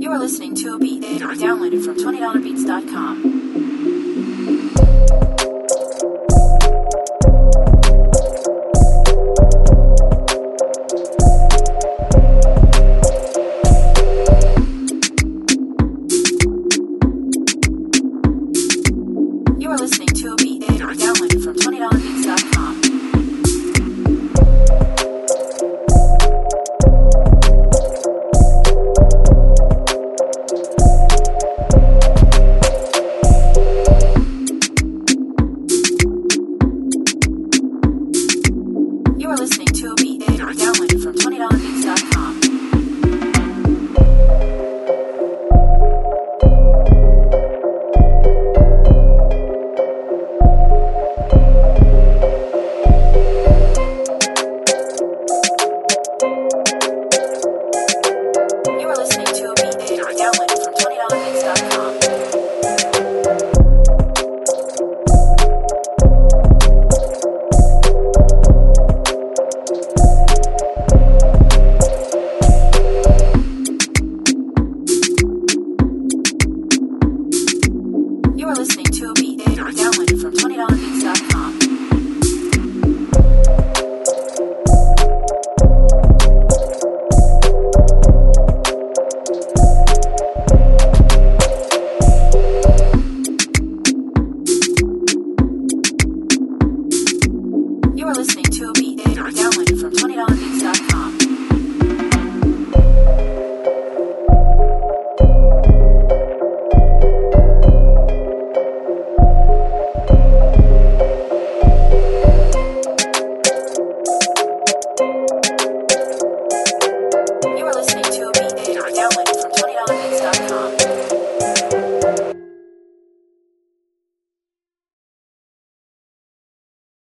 You are listening to a beat downloaded from $20beats.com. You are listening to a beat downloaded from $20beats.com. You are listening to a beat downloaded from $20beats.com.